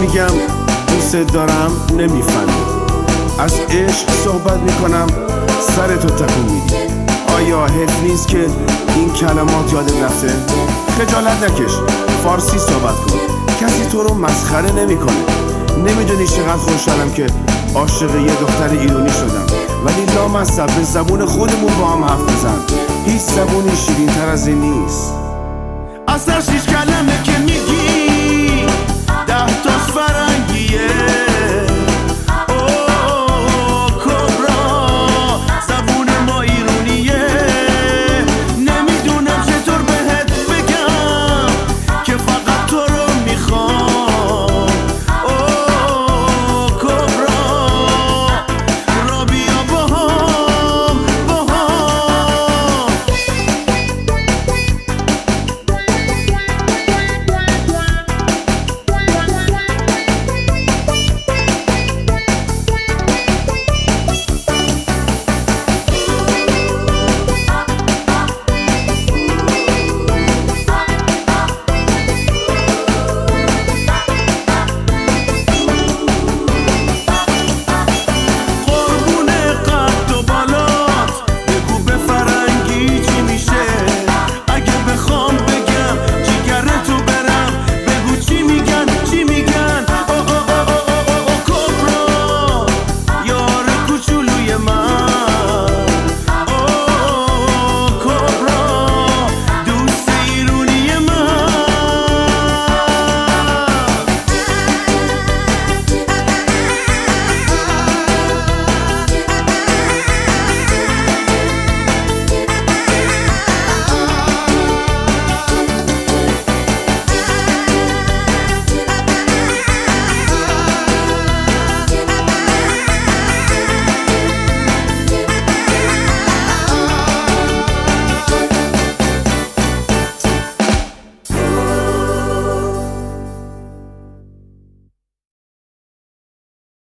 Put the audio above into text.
میگم دوست دارم نمیفهمی، از عشق صحبت میکنم سرتو تکون میدی. آیا حیف نیست که این کلمات یادت رفته؟ خجالت نکش، فارسی صحبت کن، کسی تو رو مسخره نمیکنه. نمیدونی چقدر خوشحالم که عاشق یه دختر ایرانی شدم، ولی لامصب به زبون خودمون با هم حرف بزن. هیچ زبونی شیرین تر از این نیست. اصلا 6 کلمه